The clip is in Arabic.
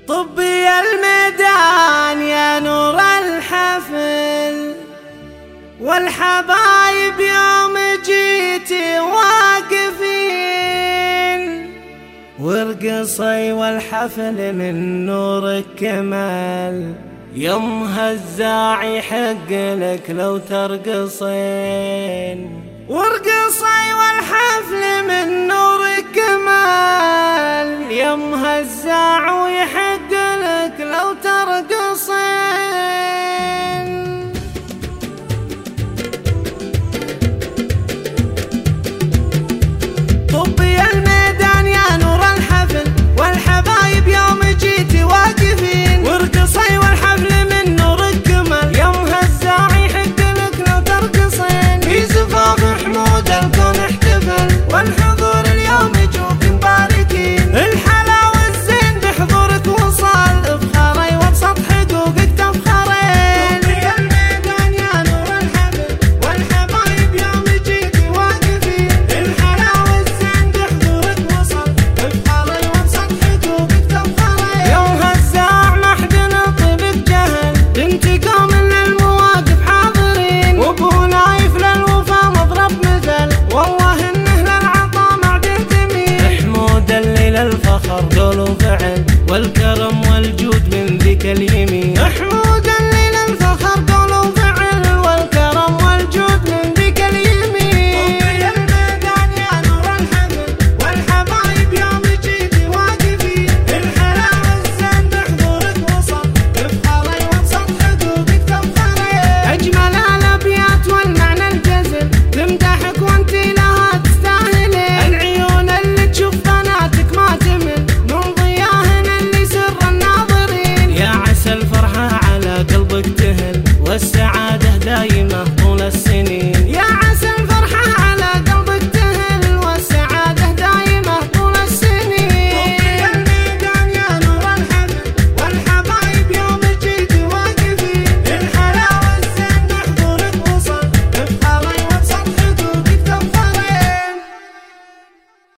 طبي الميدان يا نور الحفل، والحبايب يوم جيتي واقفين، وارقصي والحفل من نورك كمال، يم هزاع يحق لك لو ترقصين، وارقصي والحفل من نورك كمال، يم هزاع ويحق لك لو ترقصين. طبي الميدان يا نور الحفل، والحبايب يوم جيتي واقفين، وارقصي والحفل من نورك كمال، يوم هزاع يحق لك لو ترقصين. في زفاف حمود الكون احتفل، والحضور اليوم يجوك مباركين، الحلا والزين بحضورك وصل، افخري وابسط حقوقك تفخرين. طبي الميدان يا نور الحفل، والحبايب يوم جيتي واقفين، الحلا والزين بحضورك وصل، افخري وابسط حقوقك تفخرين. يوم هزاع ما حد نطيبك جهل، انتقام من المواقف حاضرين، وابو نايف للوفا مضرب مثل، والله انه للعطا معدن جميل. حمود اللي للفخر قول وفعل، والكرم والجود من ذيك اليمين. حمود اللي للفخر قول وفعل، والكرم والجود من ذيك اليمين. طبي الميدان يا نور الحفل، والحبايب يوم جيتي واقفين، الحلا والزين بحضورك وصل، افخري وابسط حقوقك تفخرين. اجمل الابيات والمعنى الجزل، تمدحك وانتي لها تستاهلين، العيون اللي تشوف بناتك ما تمل، من ضياهن اللي سر الناظرين. يا عسى الفرحة على قلبك تهل، والسعادة دايم